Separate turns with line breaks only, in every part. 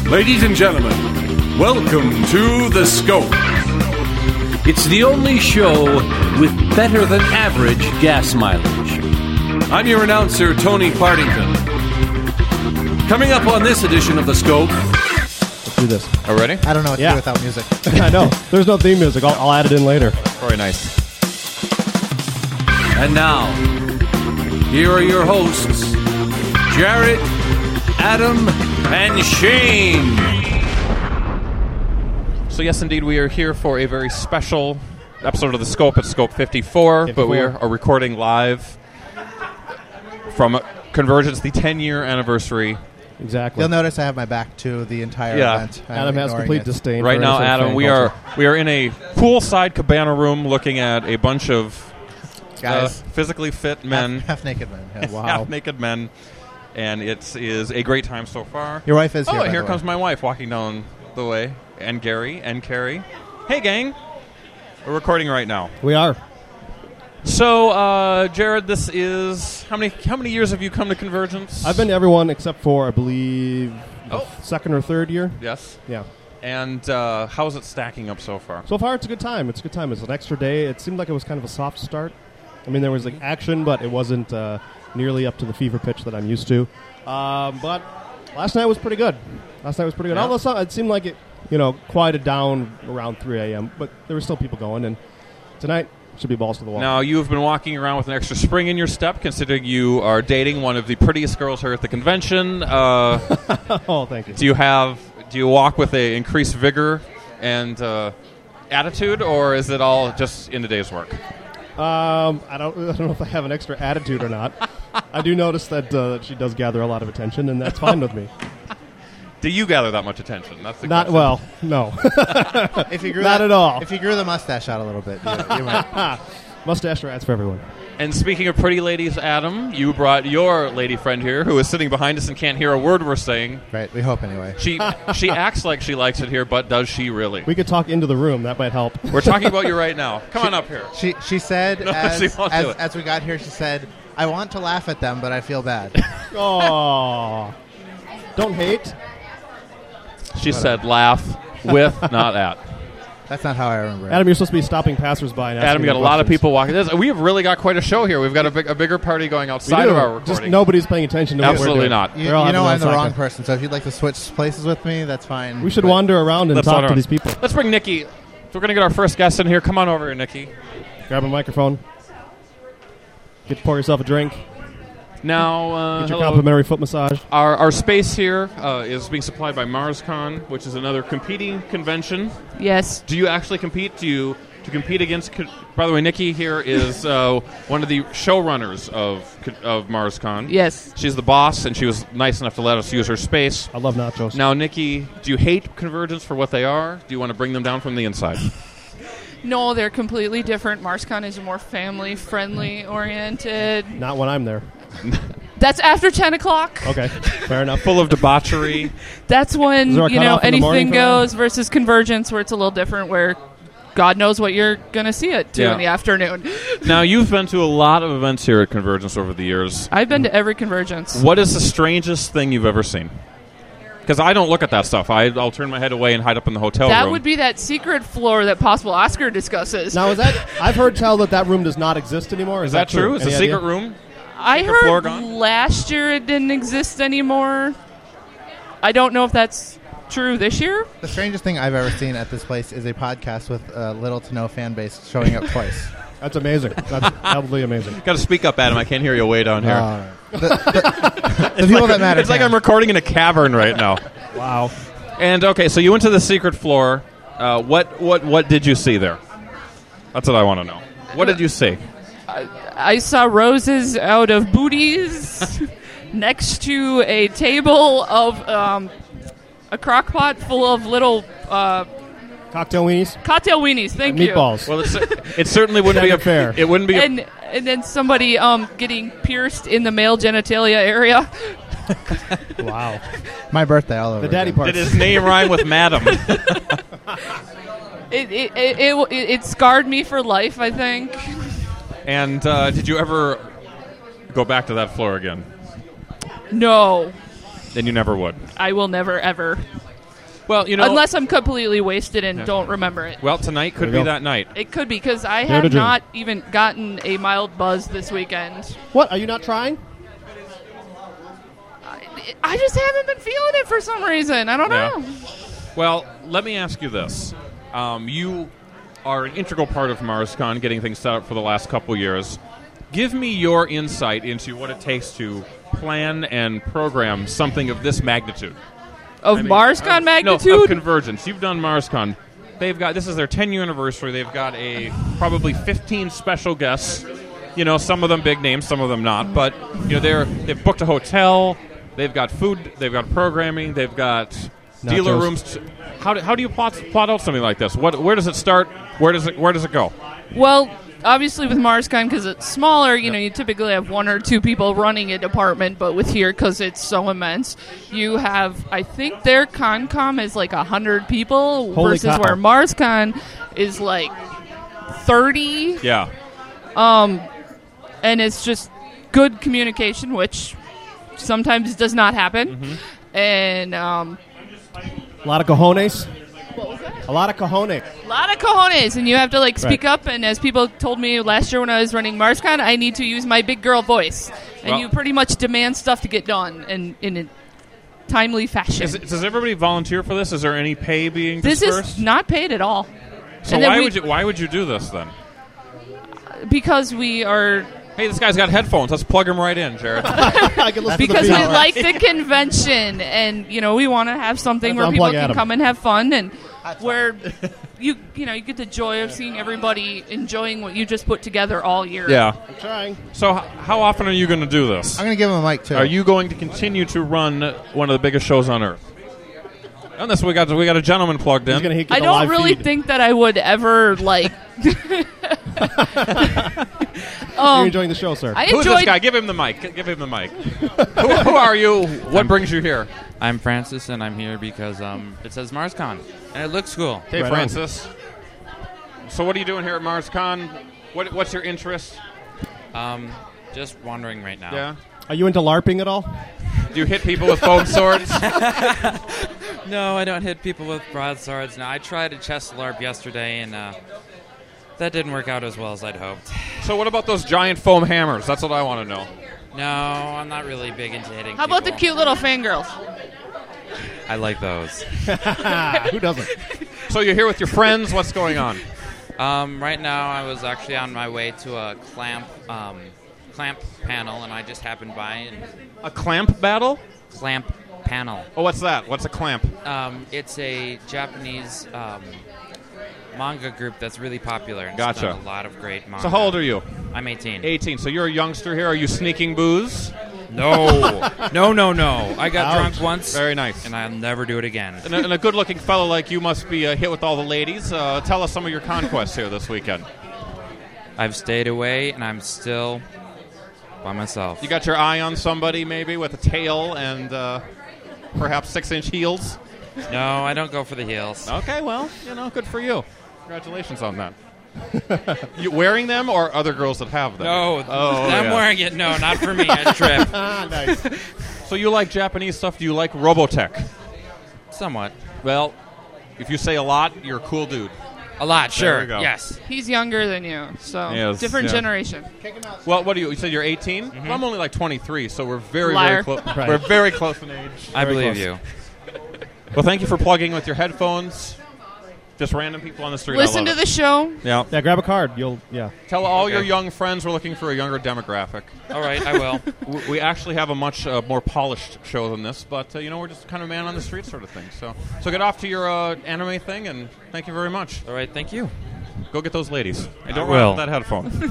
Ladies and gentlemen, welcome to The Scope. It's the only show with better than average gas mileage. I'm your announcer, Tony Partington. Coming up on this edition of The Scope...
Let's do this.
Are we ready?
I don't know what to do without music.
I know. There's no theme music. I'll add it in later.
Very nice.
And now, here are your hosts, Jared, Adam, and Shane.
So yes, indeed, we are here for a very special episode of The Scope at Scope 54, but we are recording live from Convergence, the 10-year anniversary.
Exactly.
You'll notice I have my back to the entire event.
Adam has complete disdain.
Right
for
now,
any sort of
Adam,
fan
we
culture.
are in a poolside cabana room looking at a bunch of
Guys.
physically fit men,
Half-naked men. Yes.
Wow.
half-naked men, and it is a great time so far.
Your wife is here,
Oh,
by
here
the
comes
way.
my wife walking down the way, and Gary, and Carrie. Hey, gang. We're recording right now.
We are.
So, Jared, this is... How many years have you come to Convergence?
I've been to everyone except for, I believe, the second or third year.
Yes.
Yeah.
And how's it stacking up so far?
So far, it's a good time. It's a good time. It's an extra day. It seemed like it was kind of a soft start. I mean, there was like action, but it wasn't nearly up to the fever pitch that I'm used to. But last night was pretty good.
Yeah.
Although it seemed like it, quieted down around 3 a.m., but there were still people going. And tonight should be balls to the wall.
Now, you've been walking around with an extra spring in your step, considering you are dating one of the prettiest girls here at the convention.
Oh, thank you.
Do you walk with a increased vigor and attitude, or is it all just in the day's work?
I don't know if I have an extra attitude or not. I do notice that she does gather a lot of attention, and that's fine with me.
Do you gather that much attention? That's the
Not
question.
well, no.
If you grew
Not at all.
If you grew the mustache out a little bit, you might.
Mustache rats for everyone.
And speaking of pretty ladies, Adam, you brought your lady friend here, who is sitting behind us and can't hear a word we're saying.
Right, we hope anyway.
She acts like she likes it here, but does she really?
We could talk into the room. That might help.
We're talking about you right now. Come on up here.
She said,
No, she won't do it.
as we got here, she said, I want to laugh at them, but I feel bad.
Oh, don't hate.
She said, "Laugh with, not at."
That's not how I remember it.
Adam, you're supposed to be stopping passersby. And
Adam,
asking
you got a
them
lot of
questions.
people walking. We've really got quite a show here. We've got a bigger party going
We
outside
do.
of our
Just
recording.
nobody's paying attention to what we're
Absolutely
doing.
not.
You
They're all
know
having
I'm the
their own
wrong
cycle.
person, so if you'd like to switch places with me, that's fine.
We should
But
wander around and
Let's
talk
wander
to
around.
these people.
Let's bring Nikki. So we're going to get our first guest in here. Come on over here, Nikki.
Grab a microphone. Pour yourself a drink.
Now,
Get your
hello.
complimentary foot massage.
Our space here is being supplied by MarsCon, which is another competing convention.
Yes.
Do you actually compete? Do you compete against? By the way, Nikki here is one of the showrunners of MarsCon.
Yes.
She's the boss, and she was nice enough to let us use her space.
I love nachos.
Now, Nikki, do you hate Convergence for what they are? Do you want to bring them down from the inside?
No, they're completely different. MarsCon is more family-friendly oriented.
Not when I'm there.
That's after 10 o'clock.
Okay, fair enough.
Full of debauchery.
That's when,
Is there a cutoff in the morning
anything
for that?
goes versus Convergence, where it's a little different, where God knows what you're going to see at 2
Yeah.
in the afternoon.
Now, you've been to a lot of events here at Convergence over the years.
I've been to every Convergence.
What is the strangest thing you've ever seen? Because I don't look at that stuff. I'll turn my head away and hide up in the hotel
That
room.
would be that secret floor that Possible Oscar discusses.
Now, is that? I've heard tell that room does not exist anymore.
Is that true? It's a
Any
secret
idea?
room?
I
secret floor
heard
gone?
last year it didn't exist anymore. I don't know if that's true this year.
The strangest thing I've ever seen at this place is a podcast with little to no fan base showing up twice.
That's amazing. That's probably amazing.
Got to speak up, Adam. I can't hear you way down here.
The people that matter.
It's like
can.
I'm recording in a cavern right now.
Wow.
And okay, so you went to the secret floor. What did you see there? That's what I want to know. What did you see?
I saw roses out of booties next to a table of a crock pot full of little
Cocktail weenies.
cocktail weenies. Thank you.
Meatballs.
Well, it certainly wouldn't be a
Fair.
It wouldn't be.
And then somebody getting pierced in the male genitalia area.
Wow.
My birthday all over.
The daddy
again.
part.
Did his name rhyme with Madam?
It scarred me for life, I think.
And did you ever go back to that floor again?
No,
Then you never would.
I will never ever.
Well,
unless I'm completely wasted and don't remember it.
Well, tonight could be that night.
It could be, because I have not even gotten a mild buzz this weekend.
What? Are you not trying?
I just haven't been feeling it for some reason. I don't know.
Well, let me ask you this. You are an integral part of MarsCon, getting things set up for the last couple years. Give me your insight into what it takes to plan and program something of this magnitude.
MarsCon magnitude?
No, of Convergence. You've done MarsCon. This is their 10-year anniversary. They've got probably 15 special guests. Some of them big names, some of them not. But they've booked a hotel. They've got food. They've got programming. They've got dealer rooms. How do you plot out something like this? Where does it start? Where does it go?
Well, obviously with MarsCon, because it's smaller, you typically have one or two people running a department, but with here, because it's so immense, you have, I think their ConCom is like 100 people versus where MarsCon is like 30.
Yeah.
And it's just good communication, which sometimes does not happen.
Mm-hmm.
And
a lot of cojones.
What was that?
A lot of cojones.
A lot of cojones, and you have to speak up. And as people told me last year when I was running MarsCon, I need to use my big girl voice, and you pretty much demand stuff to get done in a timely fashion.
Does everybody volunteer for this? Is there any pay being
dispersed?
This
is not paid at all.
So why would you do this then?
Because we are.
Hey, this guy's got headphones. Let's plug him right in, Jared.
Because we like the convention, and we want to have something where people can come and have fun, and where you get the joy of seeing everybody enjoying what you just put together all year.
Yeah,
I'm trying.
So how often are you going to do this?
I'm going to give him a mic too.
Are you going to continue to run one of the biggest shows on earth? On this, we got a gentleman plugged in.
I don't really think that I would ever
You're enjoying the show, sir.
Who's this guy? Give him the mic. Who are you? What brings you here?
I'm Francis, and I'm here because it says MarsCon, and it looks cool.
Hey, right Francis. So what are you doing here at MarsCon? What's your interest?
Just wandering right now.
Yeah.
Are you into LARPing at all?
Do you hit people with foam swords?
No, I don't hit people with broadswords. No, I tried a chest LARP yesterday, and that didn't work out as well as I'd hoped.
So what about those giant foam hammers? That's what I want to know.
No, I'm not really big into hitting
How about the cute little fangirls?
I like those.
Who doesn't?
So you're here with your friends. What's going on?
Right now, I was actually on my way to a clamp panel, and I just happened by. And
a clamp battle?
Clamp panel.
Oh, what's that? What's a clamp?
It's a Japanese manga group that's really popular. And
Gotcha.
It's done a lot of great manga.
So how old are you?
I'm 18.
18. So you're a youngster here. Are you sneaking booze?
No. No. I got drunk once.
Very nice.
And I'll never do it again.
And a good-looking fellow like you must be hit with all the ladies. Tell us some of your conquests here this weekend.
I've stayed away, and I'm still by myself.
You got your eye on somebody, maybe, with a tail and perhaps 6-inch heels?
No, I don't go for the heels.
Okay, well, good for you. Congratulations on that. You wearing them or other girls that have them?
No, I'm wearing it. No, not for me. I trip.
Nice.
So you like Japanese stuff? Do you like Robotech?
Somewhat.
Well, if you say a lot, you're a cool dude.
A lot, sure.
There we go.
Yes.
He's younger than you, so
Yes,
different generation.
Well, what do you said? You're 18.
Mm-hmm.
Well, I'm only like 23, so we're very
Liar.
close.
Right.
We're very close in age.
I
Very
believe
close.
you.
Well, thank you for plugging with your headphones. Just random people on the street.
Listen to the show.
Yeah.
Yeah, grab a card.
Tell all your young friends we're looking for a younger demographic.
All right, I will.
We actually have a much more polished show than this, but we're just kind of man on the street sort of thing. So get off to your anime thing, and thank you very much.
All right, thank you.
Go get those ladies. And don't
will.
run with that headphone.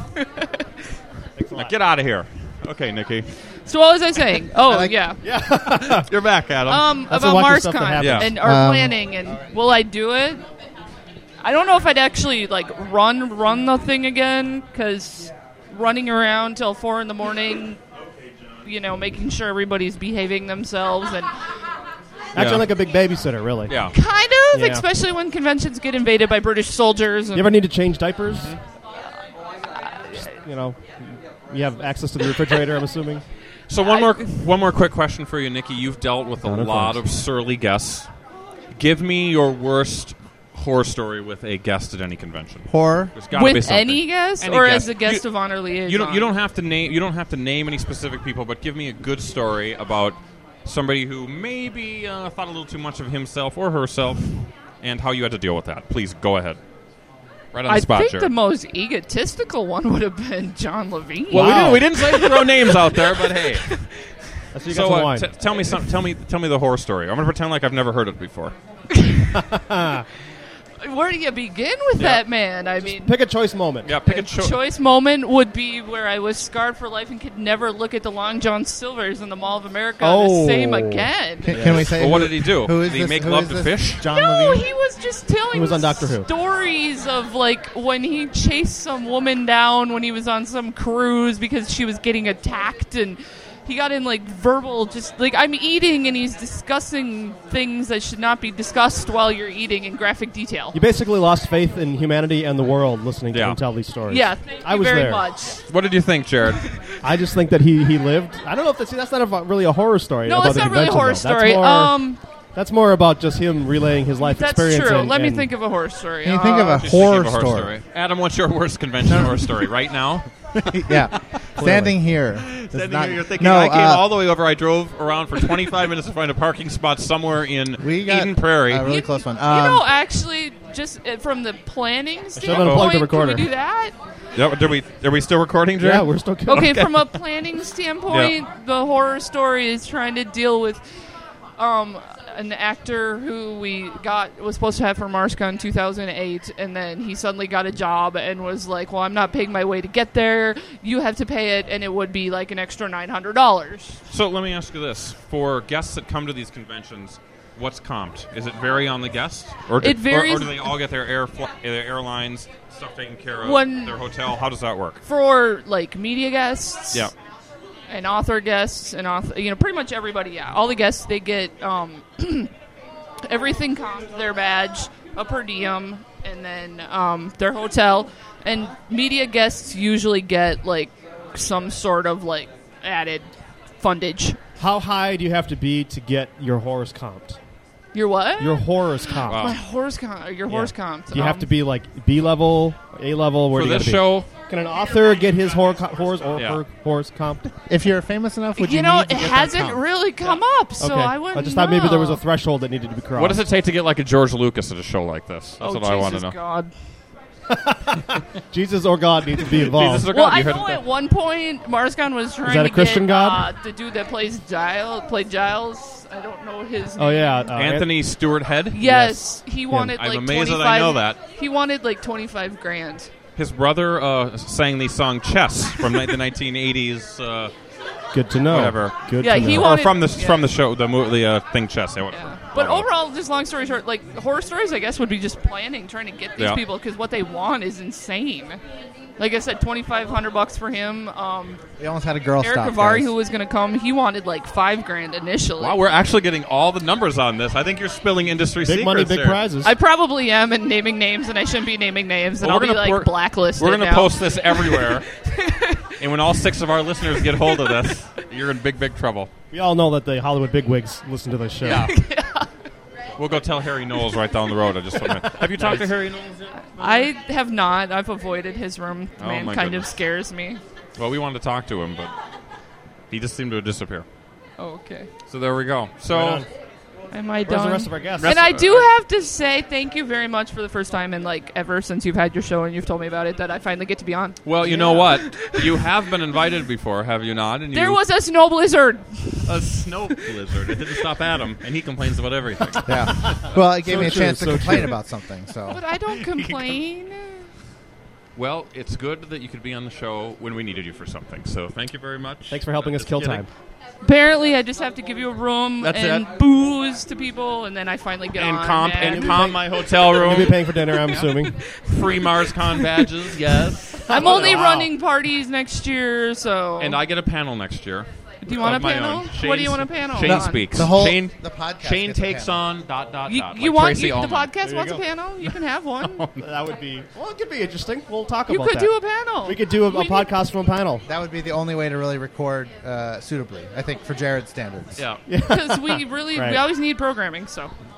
Now get out of here. Okay, Nikki.
So what was I saying? Oh, yeah.
You're back, Adam.
That's the
About
lucky stuff that
MarsCon
happens.
Yeah.
and our planning, and will I do it? I don't know if I'd actually run the thing again, because running around till 4 a.m, making sure everybody's behaving themselves, and
Acting like a big babysitter, really.
Yeah.
kind of,
Yeah.
especially when conventions get invaded by British soldiers. And
You ever need to change diapers? You have access to the refrigerator, I'm assuming.
So one more quick question for you, Nikki. You've dealt with a
Down in
lot
front.
of surly guests. Give me your worst horror story with a guest at any convention.
Horror.
There's gotta be
With
something.
any guest,
Any
or
guest.
as a guest of honor liaison?
You don't have to name. You don't have to name any specific people, but give me a good story about somebody who maybe thought a little too much of himself or herself, and how you had to deal with that. Please go ahead. Right on the
I
spot,
think
Jared.
the most egotistical one would have been John Levine.
Well, we didn't say throw names out there, but hey.
I see you got
So
some wine.
tell me tell me the horror story. I'm gonna pretend like I've never heard it before.
Where do you begin with that man? I mean,
Pick a choice moment.
Yeah, pick a choice.
choice moment would be where I was scarred for life and could never look at the Long John Silvers in the Mall of America the same again.
Can we say?
Well, what did he do?
Who is
Did he
this-
make
who
love
is
to
this
fish?
John
No,
Levine?
he was just telling
He was on Doctor Who.
stories of like when he chased some woman down when he was on some cruise because she was getting attacked, and he got in like verbal, just like I'm eating and he's discussing things that should not be discussed while you're eating in graphic detail.
You basically lost faith in humanity and the world listening to
Yeah.
him tell these stories.
Yeah, thank
I
you
was
very
there.
much.
What did you think, Jared?
I just think that he lived. I don't know if that's not really a horror story.
No,
about
it's
the
not really a horror
convention, though.
story.
That's more about just him relaying his life
That's
experience.
true.
and-
Let me
and-
think of a horror story.
Can you think of a
Just thinking
horror
of a
story?
Adam, what's your worst convention horror story right now?
Yeah, standing here.
Standing
not-
here, you're thinking,
no,
I came all the way over. I drove around for 25 minutes to find a parking spot somewhere in
we got
Eden Prairie.
a really close one.
You know, actually, just from the planning
should've unplugged the
standpoint, can
recorder.
we do that?
Are we still recording, Jared?
Yeah, we're still good.
Okay, from a planning standpoint, the horror story is trying to deal with an actor who was supposed to have for MarsCon 2008, and then he suddenly got a job and was like, well, I'm not paying my way to get there. You have to pay it, and it would be like an extra $900.
So let me ask you this: for guests that come to these conventions, what's comped? Is it vary on the guest, or
It varies-
or do they all get their their airlines stuff taken care of?
When-
their hotel? How does that work?
For like media guests,
Yeah.
and author guests, and pretty much everybody. Yeah, all the guests, they get everything comped, their badge, a per diem, and then their hotel. And media guests usually get like some sort of like added fundage.
How high do you have to be to get your horrors comped?
Your what?
Your horrors comped.
Wow.
My horse your horse comped.
Do you have to be like B level, A level? Where
For
do you
this
gotta be?
show,
Can an author get his horrors or
Yeah.
her horrors comped?
If you're famous enough, would
You
you
know,
need to
it
get
hasn't
that count?
really come up, so
Okay.
I wouldn't
just thought maybe there was
know.
a threshold that needed to be crossed.
what does it take to get like a George Lucas at a show like this? That's
Oh,
what I want to
Jesus
know.
God.
Jesus or God needs to be involved.
Jesus or
Well,
God,
I
you heard
know
it
at one point MarsCon was trying
that a
to
Christian
get
god?
the dude that played Giles. I don't know his name.
Oh yeah,
Anthony Stewart Head.
Yes, he wanted
I'm
like
amazed
25.
that I know that.
He wanted like 25 grand.
His brother sang the song "Chess" from the 1980s.
Good to know.
Whatever.
Good
Yeah,
to
he
know.
wanted-
Or from the
yeah.
from the show, the thing "Chess." Yeah,
Yeah. But overall, just long story short, like horror stories, I guess would be just planning, trying to get these
Yeah.
people because what they want is insane. Like I said, $2,500 for him.
We almost had a girl
Eric
stop.
Kavari,
guys.
who was going to come, he wanted like $5,000 initially.
Wow, we're actually getting all the numbers on this. I think you're spilling industry
Big
secrets
money, big
here.
prizes.
I probably am and naming names, and I shouldn't be naming names, and
Well,
I'll be like
we're-
blacklisted.
We're going to
now.
post this everywhere. And when all 6 of our listeners get hold of this, you're in big, big trouble.
We all know that the Hollywood bigwigs listen to this show.
Yeah. We'll go tell Harry Knowles right down the road. Have you talked to Harry Knowles yet?
I have not. I've avoided his room.
Oh,
Man
my
kind
goodness.
of scares me.
Well, we wanted to talk to him, but he just seemed to disappear.
Oh, okay.
So there we go. So
Right on.
Am I
Where's
done?
the rest of our guests?
And I do have to say thank you very much for the first time in like ever since you've had your show and you've told me about it that I finally get to be on.
Well, you know what? You have been invited before, have you not? And
There was a snow blizzard.
a snow blizzard. It didn't stop Adam, and he complains about everything.
Yeah. Well, it gave
So
me a
true,
chance to
so
complain
true.
about something. So
But I don't complain.
Well, it's good that you could be on the show when we needed you for something. So thank you very much.
Thanks for helping us kill time.
Apparently, I just have to give you a room
That's
and
it.
booze to people, and then I finally get
And
on.
comp my hotel
You'll be
room.
paying for dinner, I'm assuming.
Free MarsCon badges, yes.
I'm only
Wow.
running parties next year, so.
And I get a panel next year.
Do you want
of
a
my
panel?
own.
What do you want a panel
Shane
on?
speaks.
the whole
Shane,
the podcast.
Shane
gets a
takes
panel.
on ...
You,
like
you want
Tracy
the
Ullman.
podcast
There you
wants a
go.
panel? You can have one.
That would be... Well, it could be interesting. We'll talk
You
about
could
that.
do a panel.
We could do a
We need-
podcast from a panel.
That would be the only way to really record suitably, I think, for Jared's standards.
Yeah.
Because we really,
Right.
we always need programming, so.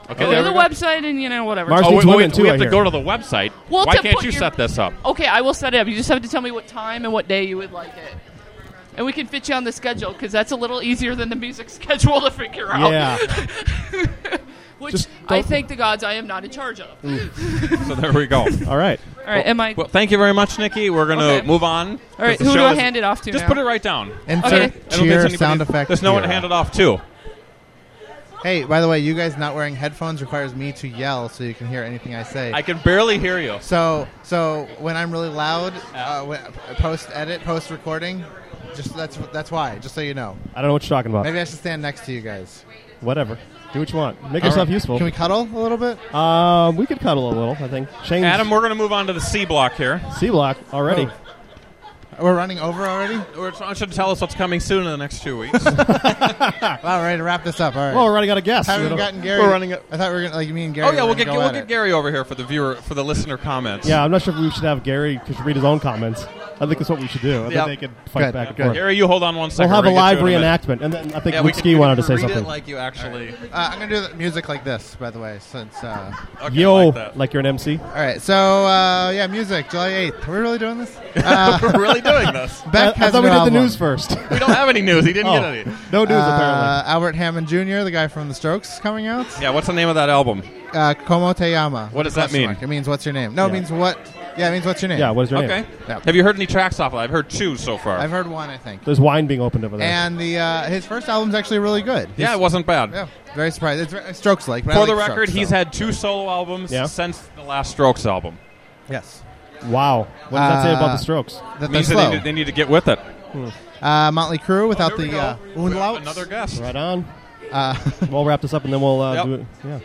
Okay,
Go
there
to the
we go.
website and whatever.
Mars
Oh,
needs
wait,
women, too,
we
I
have to
hear.
go to the website.
Well,
Why
to
can't
put
you
your-
set this up?
Okay, I will set it up. You just have to tell me what time and what day you would like it. And we can fit you on the schedule, because that's a little easier than the music schedule to figure out.
Yeah.
Which
Just
I
don't-
thank the gods I am not in charge of.
So there we go.
All right.
All right, am I...
Well, thank you very much, Nikki. We're going to
Okay.
move on.
All right,
The
who do
show
I
is-
hand it off to
Just
now?
put it right down.
Insert
Okay.
I don't think
cheer
there's anybody-
sound effect.
There's no one to
here.
hand it off to.
Hey, by the way, you guys not wearing headphones requires me to yell so you can hear anything I say.
I can barely hear you.
So when I'm really loud, post recording, just that's why. Just so you know.
I don't know what you're talking about.
Maybe I should stand next to you guys.
Whatever. Do what you want. Make yourself useful.
Can we cuddle a little bit?
We could cuddle a little, I think. Shane's
Adam, we're going to move on to the C block here.
C block already.
Oh. We're running over already.
We're trying to tell us what's coming soon in the next 2 weeks.
Wow, ready to wrap this up. All right.
Well, we already got a guest.
Haven't
We
even
don't-
gotten Gary.
We're running it.
I thought we were gonna, like me and Gary.
Oh yeah,
were
we'll
gonna
get
go at it.
Gary over here for the listener comments.
Yeah, I'm not sure if we should have Gary just read his own comments. I think that's what we should do. And
Yep.
then they could fight
Good,
back and
good.
forth.
Gary, you hold on one
We'll
second.
have a
We're gonna
live
get you in minute.
reenactment, and then I think
Yeah, we
Ski
can
wanted to say
read
something.
It like you actually.
I'm gonna do the music like this, by the way, since.
Okay,
Yo,
like that.
like you're an MC.
All right, so yeah, music, July 8th. Are we really doing this?
We're really doing this.
Beck
I
has
thought
a
we
new
did
album.
the news first.
We don't have any news. He didn't get
Oh,
any.
no news apparently.
Albert Hammond Jr., the guy from The Strokes, coming out.
Yeah, what's the name of that album?
Como te llama?
What does that
Question
mean?
mark. It means what's your name? No, it
Yeah.
means what? Yeah, it means what's your name?
Yeah, what is your
Okay.
name?
Yeah.
Have you heard any tracks off of it? I've heard 2 so far.
I've heard one, I think.
There's wine being opened over there.
And the his first album's actually really good.
Yeah, it wasn't bad.
Yeah, very surprised. It's Strokes like. but I
For
like
the record,
Strokes,
he's
so.
had 2 solo albums
Yeah.
since the last Strokes album.
Yes.
Wow. What does that say about the Strokes?
That
It
they're
means
slow.
they need to get with it.
Motley Crue without
Here we
the
go.
umlauts.
Another guest.
Right on.
Uh,
We'll wrap this up and then we'll
Yep.
do it. Yeah.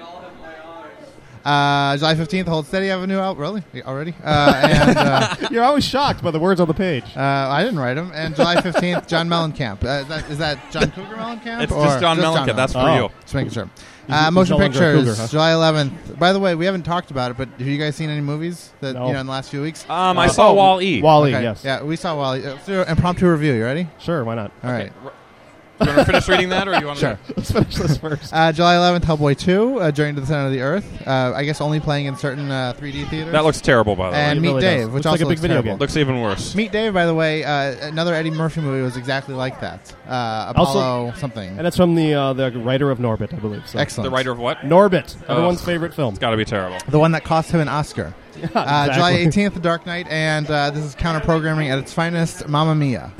July 15th, Hold Steady have a new album. Really? Already? And
You're always shocked by the words on the page.
I didn't write them. And July 15th, John Mellencamp. Is that John Cougar Mellencamp?
It's
or
just John Mellencamp. That's for
Oh.
you.
Just making sure.
He's
Motion
no longer a
pictures,
cougar, huh?
July 11th. By the way, we haven't talked about it, but have you guys seen any movies that
No.
in the last few weeks?
I saw Wall-E.
Wall-E,
Okay.
yes.
Yeah, we saw Wall-E. Let's do an impromptu review. You ready?
Sure, why not?
All right.
You want to finish reading that, or you want to?
Sure.
Let's finish this first.
July 11th, Hellboy 2, Journey to the Center of the Earth. I guess only playing in certain 3D theaters.
That looks terrible, by the way.
And
It
Meet
really
Dave,
does.
which
Looks like
also
a big
looks
video
terrible.
game.
Looks even worse.
Meet Dave, by the way, another Eddie Murphy movie was exactly like that. Apollo something.
And it's from the writer of Norbit, I believe. So.
Excellent.
The writer of what?
Norbit, everyone's favorite film.
It's got to be terrible.
The one that cost him an Oscar.
Exactly.
July 18th, The Dark Knight, and this is counter-programming at its finest, Mamma Mia.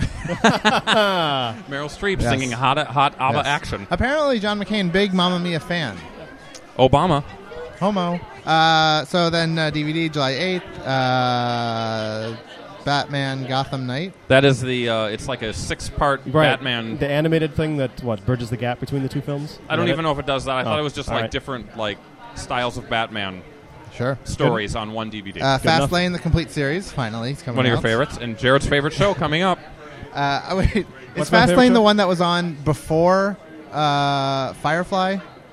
Meryl Streep
Yes.
singing hot ABBA
Yes.
action.
Apparently, John McCain, big Mamma Mia fan.
Obama.
Homo. So then DVD, July 8th, Batman Gotham Knight.
That is the. It's like a 6-part
Right.
Batman.
The animated thing that, bridges the gap between the two films?
I don't
Is that
even
it?
know if it does that. I thought it was just
all
like
right.
different styles of Batman
Sure.
stories on one DVD.
Fast
enough.
Lane, the complete series, finally. It's coming
One of your
out.
favorites, and Jared's favorite show coming up.
Wait, is
What's my
Fast
favorite
Lane the
show?
one that was on before Firefly?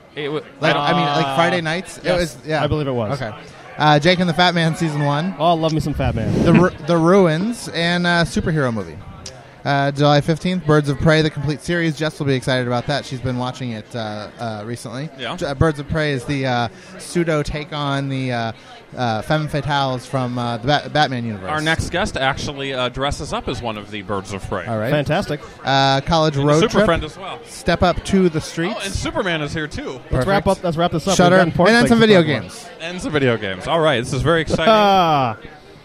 Like Friday nights?
yes.
It was. Yeah,
I believe it was.
Okay. Jake and the Fat Man season 1,
Oh, love me some Fat Man.
the Ruins, and superhero movie. July 15th, Birds of Prey, the complete series. Jess will be excited about that. She's been watching it recently.
Yeah.
Birds of Prey is the pseudo take on the femme fatales from the Batman universe.
Our next guest actually dresses up as one of the Birds of Prey.
All right.
Fantastic.
College
And
road
Super
trip.
Friend as well.
Step up to the streets.
Oh, and Superman is here too.
Let's wrap this up.
Shutter,
We've
and
gotten pork
then
steaks
some
to
video
talk about.
games.
And some video games. All right, this is very exciting.
Ah,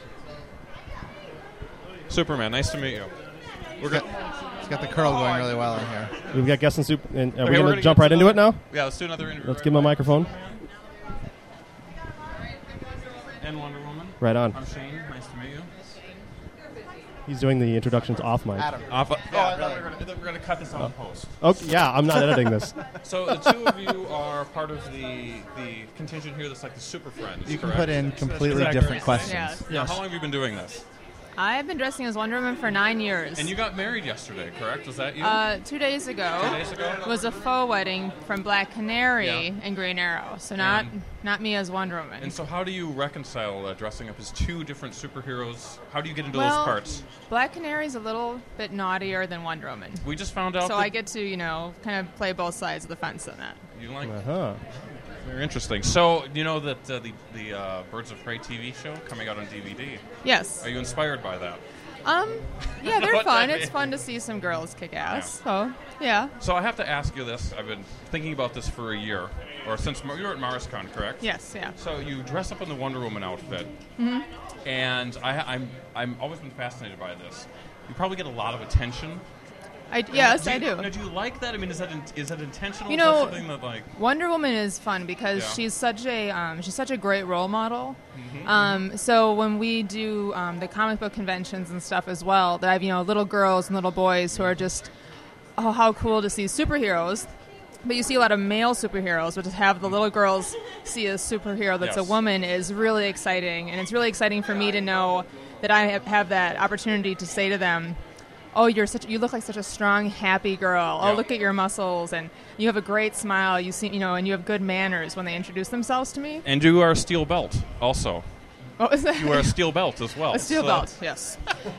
Superman, nice to meet you. We're good.
It's got the curl going really well in here.
we've got guests and soup. And are
Okay,
we
we're
going
gonna
to jump
get
right
to
into
the-
it now?
Yeah, let's do another interview.
Let's give him a microphone.
And Wonder Woman.
Right on.
I'm Shane. Nice to meet you.
He's doing the introductions off mic.
Adam.
I thought we were going to cut this on post.
Oh, yeah, I'm not editing this.
So the two of you are part of the contingent here that's like the Super Friends,
You can
correct?
put in completely
Is that
different
correct?
questions.
Yeah.
Now, how long have you been doing this?
I've been dressing as Wonder Woman for 9 years.
And you got married yesterday, correct? Was that you?
2 days ago.
2 days ago?
Was a faux wedding from Black Canary
Yeah.
and Green Arrow. So
And-
not me as Wonder Woman.
And so how do you reconcile dressing up as two different superheroes? How do you get into
well,
those parts?
Black Canary's a little bit naughtier than Wonder Woman.
We just found out
So
that
I get to, kind of play both sides of the fence on that.
you like...
Uh-huh.
Very interesting. So, you know that the Birds of Prey TV show coming out on DVD.
Yes.
Are you inspired by that?
Yeah, they're
What
fun.
that
It's
mean?
fun to see some girls kick ass.
Yeah.
So, yeah.
So I have to ask you this. I've been thinking about this for a year, or since you were at MarsCon, correct?
Yes, yeah.
So you dress up in the Wonder Woman outfit, and I'm always been fascinated by this. You probably get a lot of attention.
Yes, I do.
Now, do you like that? I mean, is that intentional?
You
Is that
know,
something that like
Wonder Woman is fun because
Yeah.
she's such a great role model. So when we do the comic book conventions and stuff as well, that I have little girls and little boys who are just, oh, how cool to see superheroes. But you see a lot of male superheroes, but to have the little girls see a superhero that's a
Yes.
woman is really exciting, and it's really exciting for me to know that I have that opportunity to say to them, oh, you look like such a strong, happy girl. Oh,
Yeah.
look at your muscles, and you have a great smile. You seem, and you have good manners when they introduce themselves to me.
And you wear a steel belt also.
What was that?
You wear a steel belt as well.
A steel
so-
belt, yes.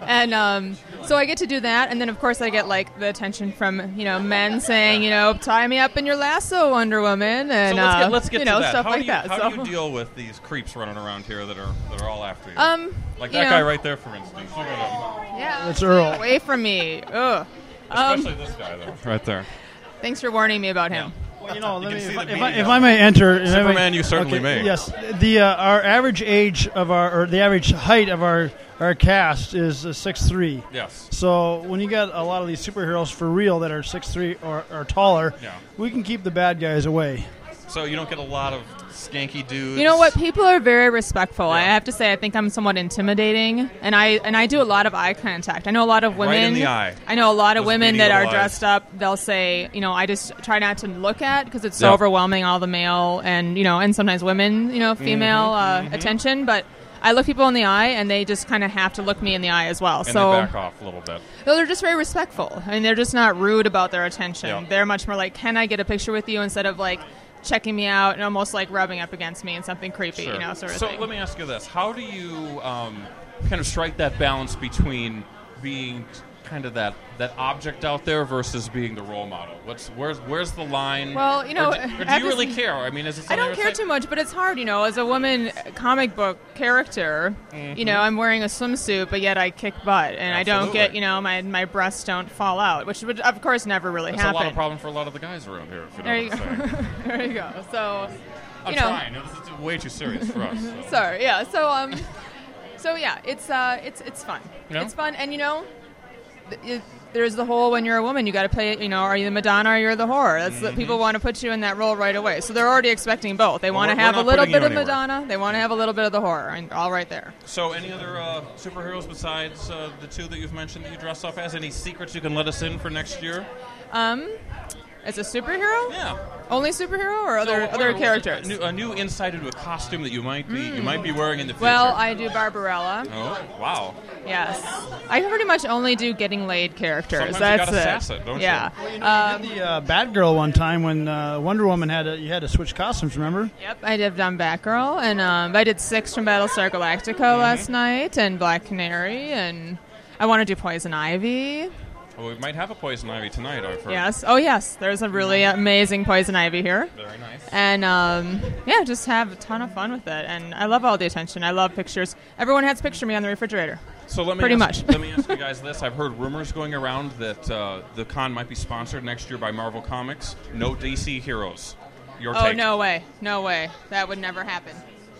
And so I get to do that, and then of course I get like the attention from men saying, tie me up in your lasso, Wonder Woman, and
So let's get to that.
stuff
How
like
do you,
that.
How
so,
do you deal with these creeps running around here that are all after you? Like
you
that
know-
guy right there, for instance. Look at him.
yeah,
That's Earl.
away from me. Ugh.
Especially this guy though, right there.
Thanks for warning me about him.
Well,
You
let
can
me,
see the
if I may enter,
Superman, you certainly may.
Yes, our average age of the average height of our cast is 6'3".
Yes.
So when you get a lot of these superheroes for real that are 6'3" or taller,
Yeah.
we can keep the bad guys away.
So you don't get a lot of skanky dudes.
You know what? People are very respectful.
Yeah.
I have to say, I think I'm somewhat intimidating, and I do a lot of eye contact. I know a lot of women.
Right in the eye.
I know a lot of
Those
women
beady
that are
little
dressed up. They'll say, I just try not to look at because it's so
Yeah.
overwhelming, all the male and and sometimes women, female attention. But I look people in the eye, and they just kind of have to look me in the eye as well.
And
so
they back off a little bit.
no, they're just very respectful. I mean, they're just not rude about their attention.
Yeah.
They're much more like, can I get a picture with you, instead of like checking me out and almost like rubbing up against me and something creepy,
Sure.
sort of
So
thing.
let me ask you this: how do you kind of strike that balance between being kind of that object out there versus being the role model? Where's the line?
Well,
or do
I
you really care? I mean, is it
I
something
don't
you're
care
saying-
too much, but it's hard, as a woman comic book character, I'm wearing a swimsuit, but yet I kick butt, and I don't get,
Absolutely.
my breasts don't fall out, which would, of course, never really
That's a
happen.
lot of problem for a lot of the guys around here. If you know
There you
what I'm saying.
There you go. So,
I'm trying. This is way too serious for us. So.
sorry, yeah. So yeah, it's fun.
Yeah?
It's fun, and there's the whole when you're a woman, you got to play it. Are you the Madonna or you're the whore? That's people want to put you in that role right away. So they're already expecting both. They want to
we're
have a
not
little
putting you
bit of
anywhere.
Madonna. They want to have a little bit of the horror, and all right there.
So, any other superheroes besides the two that you've mentioned that you dress up as? Any secrets you can let us in for next year?
As a superhero,
Yeah.
only superhero or other
So,
characters.
A new insight into a costume that you might be wearing in the future.
Well, I do Barbarella.
Oh, wow.
Yes, I pretty much only do getting laid characters.
Sometimes you
That's
gotta
it.
sass it, don't you?
yeah.
You did the Batgirl one time when Wonder Woman you had to switch costumes. Remember?
Yep, I did done Batgirl, and I did Six from Battlestar Galactica last night, and Black Canary, and I want to do Poison Ivy.
Well, we might have a Poison Ivy tonight, I've heard.
Yes, oh yes, there's a really amazing Poison Ivy here,
Very nice.
and just have a ton of fun with it, and I love all the attention. I love pictures. Everyone has picture me on the refrigerator.
So let me
Pretty
ask,
much.
let me ask you guys this. I've heard rumors going around that the con might be sponsored next year by Marvel Comics. No DC heroes. Your
Oh
take.
no way, that would never happen.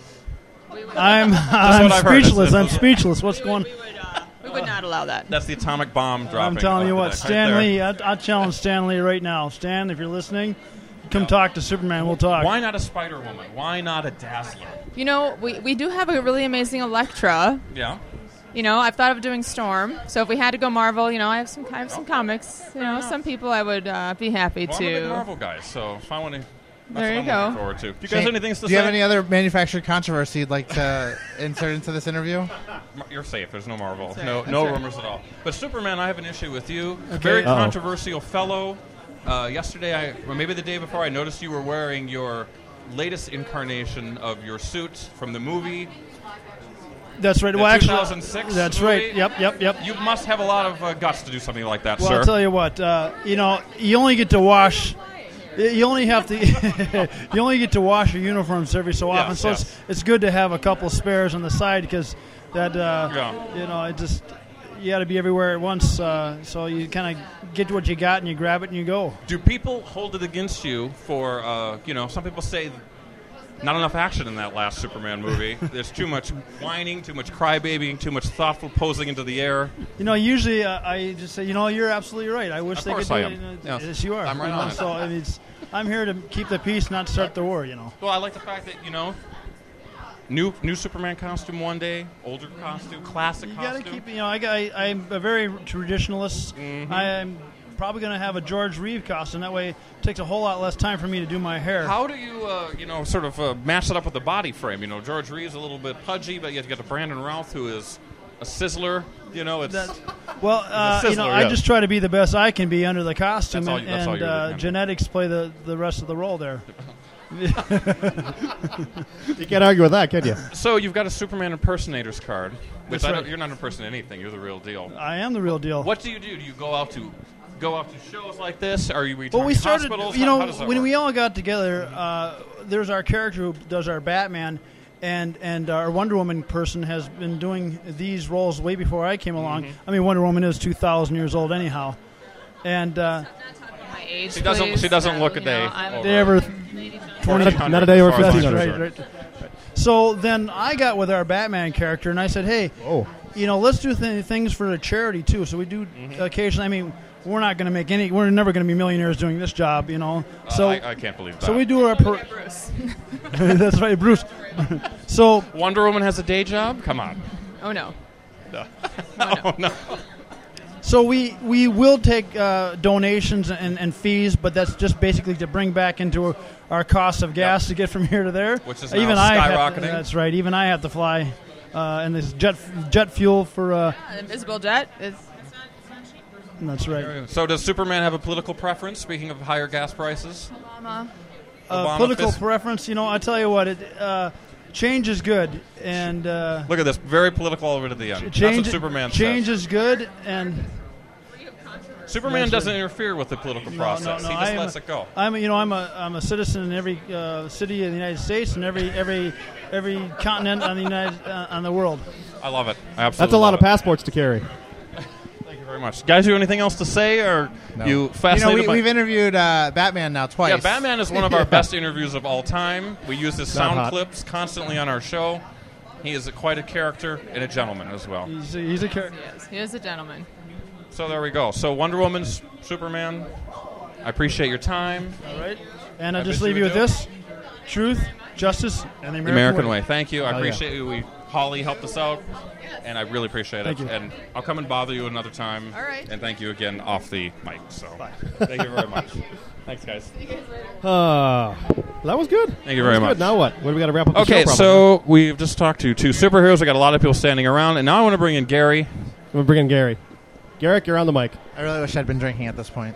I'm
what I've heard.
speechless.
It's-
I'm speechless. What's going?
We would not allow that.
That's the atomic bomb dropping.
I'm telling you
onto
what,
that
Stan
right
Lee.
there.
I challenge Stan Lee right now. Stan, if you're listening, come talk to Superman. We'll talk.
Why not a Spider-Woman? Why not a Dazzler?
We do have a really amazing Elektra.
Yeah.
I've thought of doing Storm. So if we had to go Marvel, I have some comics. Some people I would be happy
Well, I'm a big
to.
Marvel guy, so if I want to...
There you
what I'm looking
go.
forward to. Do you guys
Shane,
have anything to
do
say?
you have any other manufactured controversy you'd like to insert into this interview?
You're safe. There's no Marvel.
right.
No
That's right.
rumors at all. But Superman, I have an issue with you. Very
Uh-oh.
controversial fellow. Yesterday, or maybe the day before, I noticed you were wearing your latest incarnation of your suit from the movie.
That's right.
The
Well, actually,
2006
that's
movie?
right. Yep.
You must have a lot of guts to do something like that,
Well,
sir.
I'll tell you what. You only get to wash
You only have to. You only get to wash your uniforms every so often, so it's good to have a couple spares on the side because that it just you got to be everywhere at once. So you kind of get what you got and you grab it and you go.
Do people hold it against you for some people say not enough action in that last Superman movie. There's too much whining, too much crybabying, too much thoughtful posing into the air.
Usually I just say, you're absolutely right. I wish
of
they could
do
it.
Yes.
Yes, you are.
I'm right on it.
So I'm here to keep the peace, not start the war.
Well, I like the fact that new Superman costume one day, older costume, classic costume.
You got to keep. I'm a very traditionalist.
Mm-hmm.
I'm probably going to have a George Reeve costume. That way, it takes a whole lot less time for me to do my hair.
How do you, sort of match it up with the body frame? George Reeve's a little bit pudgy, but you have to get to Brandon Routh, who is a sizzler.
I just try to be the best I can be under the costume,
that's all
and genetics play the rest of the role there.
You can't argue with that, can you?
So you've got a Superman impersonator's card, which
That's right.
You're not impersonating anything. You're the real deal.
I am the real deal.
What do? Do you go out to shows like this? Are you
Well, we started.
hospitals? How does that
when
work?
we all got together, there's our character who does our Batman, and our Wonder Woman person has been doing these roles way before I came along.
Mm-hmm.
I mean, Wonder Woman is 2,000 years old anyhow, and
My age,
She doesn't look a day.
they ever
20, not a day over 1,500.
right. So then I got with our Batman character, and I said, "Hey, let's do things for a charity too." So we do occasionally. I mean, we're not going to make any. We're never going to be millionaires doing this job, So
I can't believe that.
So we do our.
Bruce.
That's right, Bruce. So
Wonder Woman has a day job? Come on.
Oh no.
No.
Oh,
no.
So we will take donations and fees, but that's just basically to bring back into our cost of gas to get from here to there.
Which is now skyrocketing.
That's right. Even I have to fly, and this jet fuel for.
Invisible jet is.
That's right.
So does Superman have a political preference? Speaking of higher gas prices,
Obama.
Political preference. I tell you what, change is good, and
look at this, very political all the way to the end.
change.
That's what Superman
change
says.
is good, and.
Superman doesn't interfere with the political process.
No,
he just lets it go.
I'm a citizen in every city in the United States and every continent on the world.
I love it. I absolutely
That's a lot
love
of passports to carry.
Thank you very much. Guys, you have anything else to say, or you fascinated by...
We've interviewed Batman now twice.
Yeah, Batman is one of our best interviews of all time. We use his
Not
sound
hot.
clips constantly on our show. He is quite a character and a gentleman as well.
He's a character.
He is a gentleman.
So there we go. So Wonder Woman's Superman. I appreciate your time.
All right. And I'll
I
just
bet
leave
you
you with
would do.
this. Truth, justice, and the
The
American,
American way. Thank you. I
Oh,
appreciate you. Holly helped us out, and I really appreciate it.
Thank you.
And I'll come and bother you another time.
All right.
And thank you again off the mic. So thank you very much. Thanks, guys.
That was good.
Thank you very
That was
much.
good. Now what? What do we got to wrap up the
Okay,
show?
so we've just talked to two superheroes. We got a lot of people standing around, and now I want to bring in Gary.
We're bringing Gary. Garrick, you're on the mic.
I really wish I'd been drinking at this point.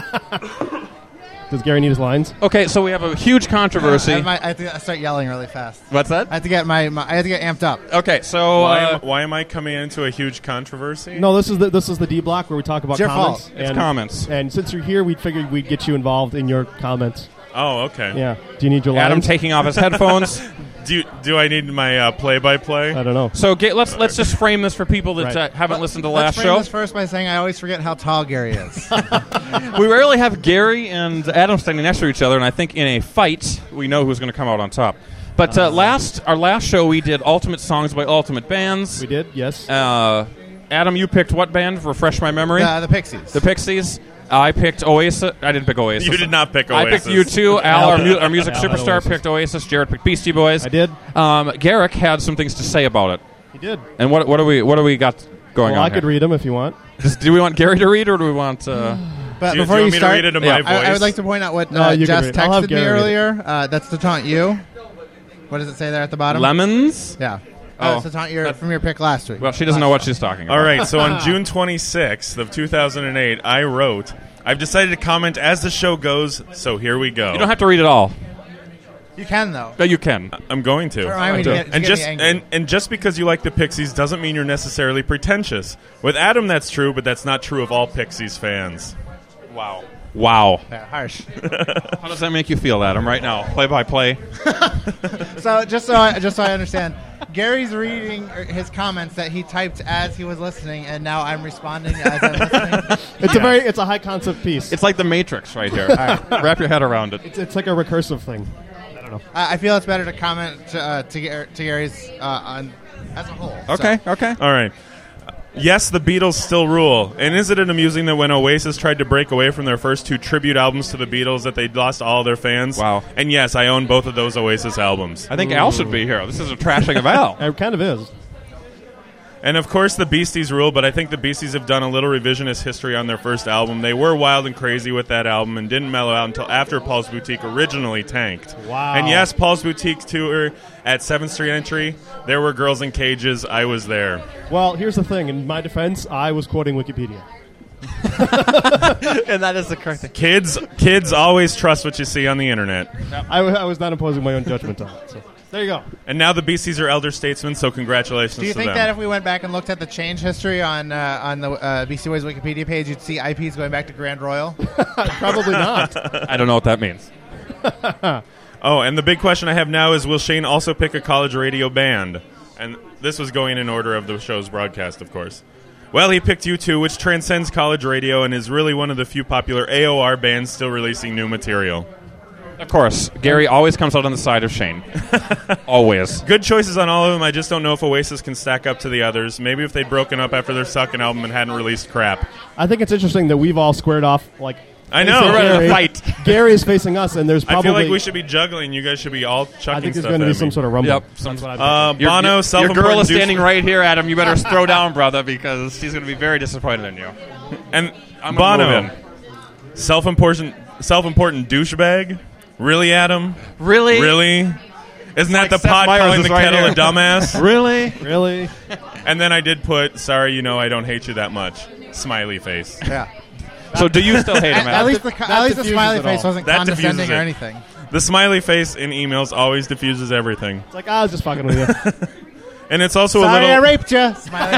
Does Gary need his lines?
Okay, so we have a huge controversy.
I have to start yelling really fast.
What's that?
I have to get I have to get amped up.
Okay, so
Why am I coming into a huge controversy?
No, this is the D block where we talk about
It's your
comments.
fault.
It's comments.
And since you're here, we figured we'd get you involved in your comments.
Oh, okay.
Yeah. Do you need your lines?
Adam taking off his headphones.
Do I need my play-by-play?
I don't know.
So let's just frame this for people that
Right.
haven't listened to the
Let's
last
frame
show.
this first by saying I always forget how tall Gary is.
We rarely have Gary and Adam standing next to each other, and I think in a fight, we know who's going to come out on top. But our last show, we did Ultimate Songs by Ultimate Bands.
We did, yes.
Adam, you picked what band? Refresh my memory.
The Pixies.
The Pixies. I picked Oasis. I didn't pick Oasis.
You did not pick
I
Oasis.
picked you two. Al, our music
Al had
superstar,
Oasis.
picked Oasis. Jared picked Beastie Boys.
I did.
Garrick had some things to say about it.
He did.
And what do we got going
Well,
on
I could
here?
read them if you want.
Do we want Gary to read, or do we want...
But
Do you
before
want
you
me
start,
to read it in my voice?
I would like to point out what
No, you can
Jess
read it. I'll have
texted me
Gary read it.
earlier. That's to taunt you. What does it say there at the bottom?
Lemons?
Yeah.
Oh.
That's to taunt from your pick last week.
Well, she doesn't know what she's talking about.
All right, so on June 26th of 2008, I wrote, I've decided to comment as the show goes, so here we go.
You don't have to read it all.
You can, though.
No, you can.
I'm going to.
Remind me to get
And
me
just
angry.
and just because you like the Pixies doesn't mean you're necessarily pretentious. With Adam, that's true, but that's not true of all Pixies fans.
Wow. Wow.
Yeah, harsh.
How does that make you feel, Adam, right now? Play-by-play?
So just so I understand, Gary's reading his comments that he typed as he was listening, and now I'm responding as I'm listening.
It's a high concept piece.
It's like the Matrix right here. Wrap your head around it.
It's like a recursive thing. I don't know.
I feel it's better to comment to Gary's on as a whole.
Okay.
All right. Yes, the Beatles still rule. And isn't it amusing that when Oasis tried to break away from their first 2 tribute albums to the Beatles that they lost all their fans?
Wow.
And yes, I own both of those Oasis albums.
I think Al should be here. This is a trashing of Al.
It kind of is.
And of course the Beasties rule, but I think the Beasties have done a little revisionist history on their first album. They were wild and crazy with that album and didn't mellow out until after Paul's Boutique originally tanked.
Wow.
And yes, Paul's Boutique tour at 7th Street Entry, there were girls in cages. I was there.
Well, here's the thing. In my defense, I was quoting Wikipedia.
And that is the correct thing.
Kids always trust what you see on the internet.
I was not imposing my own judgment on it. So. There you go.
And now the Beasties are elder statesmen, so congratulations to them.
Do you think that if we went back and looked at the change history on the Beastie Boys Wikipedia page, you'd see IPs going back to Grand Royal?
Probably not.
I don't know what that means.
Oh, and the big question I have now is, will Shane also pick a college radio band? And this was going in order of the show's broadcast, of course. Well, he picked U2, which transcends college radio and is really one of the few popular AOR bands still releasing new material.
Of course. Gary always comes out on the side of Shane. Always.
Good choices on all of them. I just don't know if Oasis can stack up to the others. Maybe if they'd broken up after their second album and hadn't released crap.
I think it's interesting that we've all squared off, like...
I know.
We're ready to fight.
Gary is facing us, and there's probably...
I feel like we should be juggling. You guys should be all chucking stuff
I think there's going to be some sort of rumble.
Yep.
Bono,
your girl is standing right here, Adam. You better throw down, brother, because she's going to be very disappointed in you.
And
I'm
Bono, self-important douchebag. Really, Adam?
Really?
Really? Isn't that
like
the
Seth
pot
Meyers
calling
is
the
right
kettle
here.
a dumbass?
Really?
Really?
And then I did put, sorry, I don't hate you that much. Smiley face.
Yeah.
So do you still hate him,
At
Adam?
least the smiley face wasn't
That
condescending
diffuses
or
it.
anything.
The smiley face in emails always diffuses everything.
It's like, I was just fucking with you.
And it's also
Sorry,
a little...
I raped you. Smiley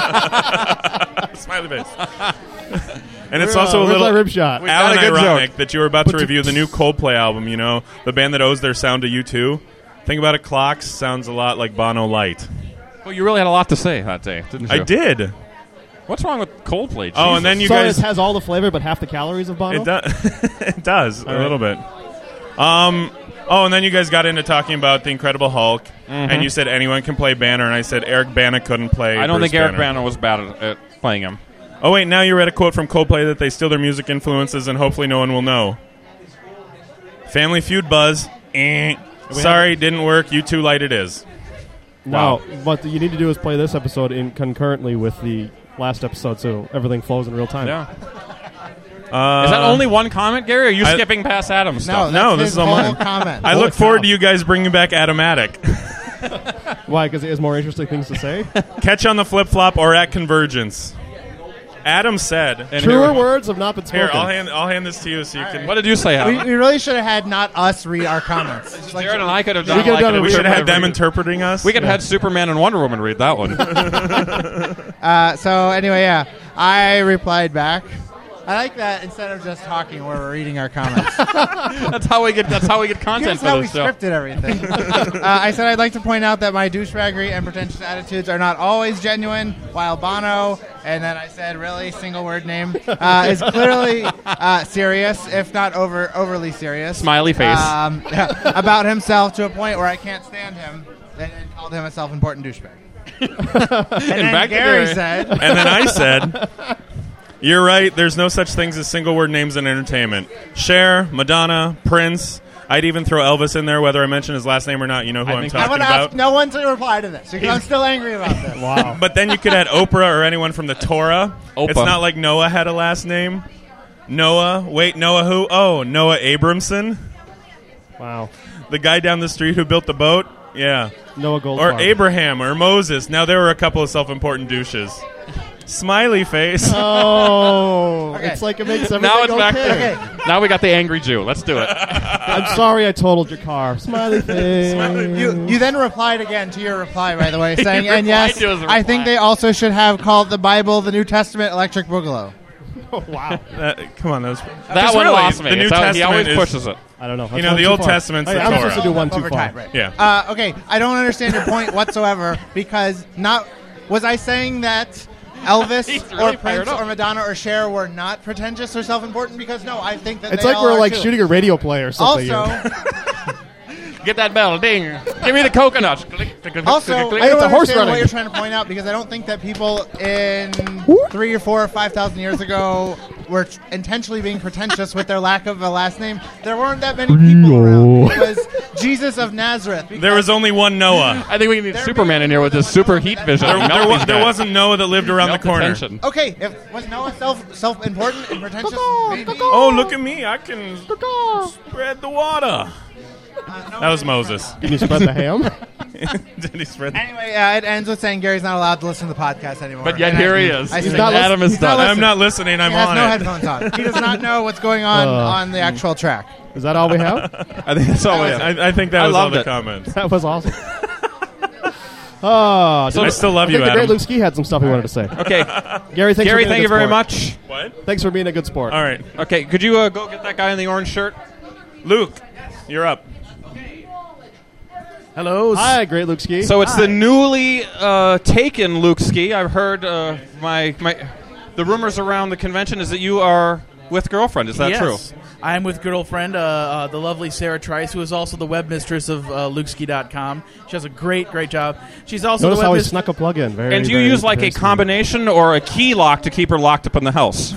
face.
Smiley face. And it's also a
where's
little
that rib shot?
Alan
got a good
ironic
joke.
that you were about to review the new Coldplay album, the band that owes their sound to U2. Think about it, Clocks sounds a lot like Bono Light.
Well, you really had a lot to say that day, didn't you?
I did.
What's wrong with Coldplay?
Oh, and then you
so
guys...
it has all the flavor but half the calories of Bono?
It does,
All
a
right.
little bit. And then you guys got into talking about the Incredible Hulk, and you said anyone can play Banner, and I said Eric Bana couldn't play
I don't
Bruce
think Eric
Banner.
Banner was bad at playing him.
Oh, wait, now you read a quote from Coldplay that they steal their music influences and hopefully no one will know. Family Feud buzz. Sorry, didn't work. U2 Light it is.
No, what you need to do is play this episode concurrently with the last episode so everything flows in real time.
Yeah. Is that only one comment, Gary, or are you skipping past Adam's stuff?
No, this
his
is all
whole
mine.
comment.
I
Holy
look forward
cow.
to you guys bringing back Atomatic.
Why? Because he has more interesting things to say?
Catch on the flip-flop or at Convergence. Adam said...
And
Truer words have not been spoken.
Here, I'll hand this to you so you can...
What did you say, Adam?
We really should have had not us read our comments.
Jared and I could have
We
done.
could have done it.
We should have had them
read.
interpreting us.
We could have had Superman and Wonder Woman read that one.
So anyway, yeah, I replied back. I like that instead of just talking, we're reading our comments.
That's how we get content
Here's
for
how we
this show.
scripted everything. I said I'd like to point out that my douchebaggery and pretentious attitudes are not always genuine, while Bono, and then I said, really, single word name, is clearly serious, if not overly serious.
Smiley face.
About himself to a point where I can't stand him, and called him a self-important douchebag. And then
back to
Gary
Gary.
said...
And then I said... You're right, there's no such things as single word names in entertainment. Cher, Madonna, Prince. I'd even throw Elvis in there, whether I mention his last name or not. You know who I'm
I
talking
would
about.
ask no one to reply to this, because I'm still angry about this.
Wow.
But then you could add Oprah or anyone from the Torah.
Oprah.
It's not like Noah had a last name. Noah. Wait, Noah who? Oh, Noah Abramson.
Wow.
The guy down the street who built the boat. Yeah.
Noah Goldfarb.
Or Abraham or Moses. Now, there were a couple of self-important douches. Smiley face.
Oh.
Okay.
It's like it makes everything
Now it's back
okay.
there. Now we got the angry Jew. Let's do it.
I'm sorry I totaled your car. Smiley face.
You then replied again to your reply, by the way, saying, and
replied
yes,
to his
I think
reply.
they also should have called the Bible the New Testament Electric Boogaloo.
Oh, wow.
Come on,
that one lost me.
The New
He
Testament
always pushes it.
I don't know.
You know, the Old Testament's the
I'm
Torah.
supposed to do one too
Over
far.
time, right.
Yeah.
Okay, I don't understand your point whatsoever because was I saying that Elvis
really
or
fired
Prince
up.
or Madonna or Cher were not pretentious or self-important? Because no, I think that
It's
they
like
all
we're
are
like
too.
shooting a radio play or something.
Also,
Get that bell, ding. Give me the coconuts.
also, I
Hey,
don't
it's a horse
understand
running.
what you're trying to point out because I don't think that people in 3 or 4 or 5,000 years ago were intentionally being pretentious with their lack of a last name. There weren't that many people around. It was Jesus of Nazareth.
There was only one Noah.
I think we need Superman in here with his super heat vision.
There wasn't Noah that lived around the corner.
Okay, was Noah self-important and pretentious? Maybe.
Oh, look at me. I can spread the water. That was Moses.
Can you spread the ham?
Did he spread the
Anyway, it ends with saying Gary's not allowed to listen to the podcast anymore.
But yet
And
here
I-
he is.
I
He's
say-
not Adam is done.
I'm not listening. I'm
He has
on
no
it.
headphones on. He does not know what's going on the actual track.
Is that all we have?
I think that's all we have.
I think that
I
was all
loved
the
it.
comments.
That was awesome. Oh,
I still love
I
you,
think the
Adam.
great Luke Ski had some stuff he wanted to say.
Okay.
Gary, thank
Gary,
you
thank you very much.
What?
Thanks for being a good sport.
All right.
Okay, could you go get that guy in the orange shirt?
Luke, you're up.
Hello.
Hi, great Luke Ski.
So it's the newly taken Luke Ski. I've heard the rumors around the convention is that you are with girlfriend. Is that
yes.
true?
I am with girlfriend, the lovely Sarah Trice, who is also the webmistress of lukeski.com. She does a great job. She's also
Notice
the
how he
webmistress.
snuck a plug in. Very,
And do you
very
use like a
interesting.
combination or a key lock to keep her locked up in the house?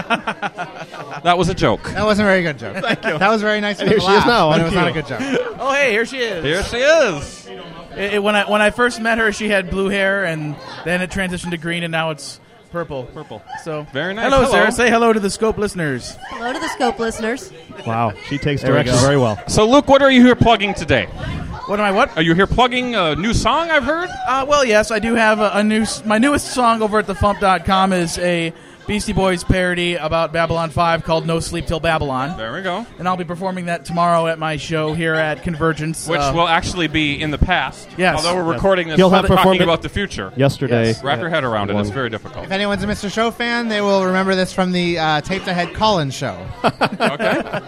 That was a joke.
That wasn't a very good joke. Thank you. That was very nice.
And here she is now
but
on
it was
cue.
not a good joke.
Oh, hey, here she is.
Here she is.
When I first met her, she had blue hair, and then it transitioned to green, and now it's purple. So
Very nice.
Hello,
Hello.
Sarah. Say hello to the Scope listeners.
Hello to the Scope listeners.
Wow, she takes
There we
direction
go.
very well.
So, Luke, what are you here plugging today?
What am I? What?
Are you here plugging a new song I've heard?
Well, yes, I do have my newest song over at thefump.com is a Beastie Boys parody about Babylon 5 called No Sleep Till Babylon.
There we go.
And I'll be performing that tomorrow at my show here at Convergence.
Which will actually be in the past.
Yes.
Although we're
Yes.
recording this
He'll have
talking
performed it
about the future.
Yesterday.
Yes.
Wrap your head around it.
One.
It's very difficult.
If anyone's a Mr. Show fan, they will remember this from the Taped Ahead Collins show.
Okay.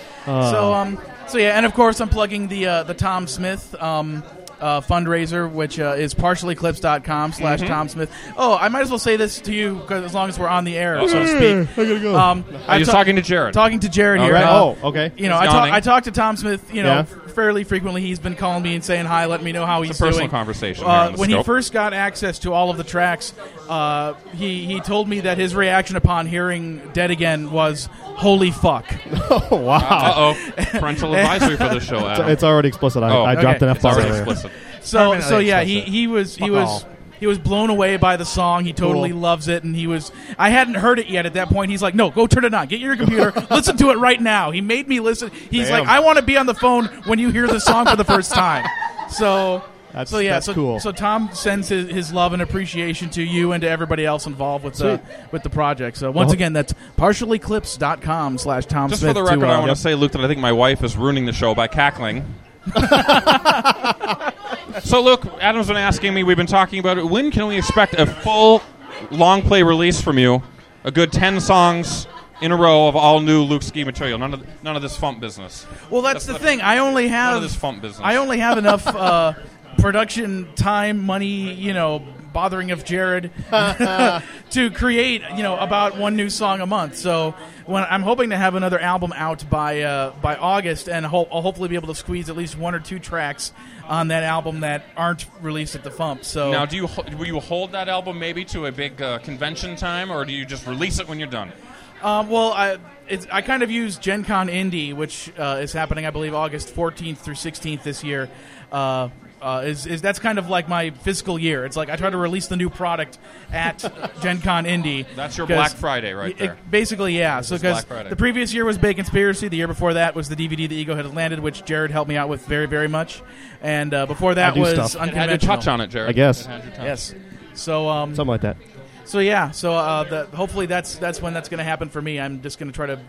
So yeah, and of course I'm plugging the Tom Smith fundraiser, which is partiallyclips.com/Tom Smith. Oh, I might as well say this to you because as long as we're on the air, so to speak.
I gotta go.
Are you talking to Jared?
Talking to Jared
All
here.
right.
Okay.
You know,
He's
I
yawning.
talk to Tom Smith,
Yeah.
fairly frequently. He's been calling me and saying hi, letting me know how he's
It's a personal
doing.
conversation here on the
When he
Scope.
first got access to all of the tracks, he told me that his reaction upon hearing Dead Again was, holy fuck.
Oh, wow.
Uh-oh. Parental advisory for the show, Adam.
It's already explicit. I
Oh,
dropped an
okay.
F-bomb
It's already
earlier.
explicit.
So
Permanently
yeah,
explicit.
he was blown away by the song. He totally
Cool.
loves it, and I hadn't heard it yet at that point. He's like, no, go turn it on. Get your computer. Listen to it right now. He made me listen. He's
Damn.
like, I want to be on the phone when you hear the song for the first time. So
That's
so
cool.
So Tom sends his love and appreciation to you and to everybody else involved with the project. So once again, that's partiallyclips.com/Tom
Just
Smith.
for the record,
to,
I want to say, Luke, that I think my wife is ruining the show by cackling. So, Luke, Adam's been asking me, we've been talking about it. When can we expect a full long play release from you? A good 10 songs in a row of all new Luke Ski material. None of this fump business.
Well, that's the thing. I only
None of
have
this fump business.
I only have enough production time, money, bothering of Jared to create, about one new song a month. So when I'm hoping to have another album out by August, and I'll hopefully be able to squeeze at least one or two tracks on that album that aren't released at the Fump. So
Now, will you hold that album maybe to a big convention time, or do you just release it when you're done?
Well, I kind of use Gen Con Indie, which is happening, I believe, August 14th through 16th this year. That's kind of like my fiscal year. It's like I try to release the new product at Gen Con Indie.
That's your Black Friday right there.
Basically, yeah. So because
Black Friday.
the previous year was Big Conspiracy, the year before that was the DVD The Ego Had Landed, which Jared helped me out with very, very much, and before that
do
was
stuff.
It
Unconventional.
had your touch on it, Jared.
I guess.
It had your touch.
Yes. So
Something like that.
So yeah, so hopefully that's when that's going to happen for me. I'm just going to try to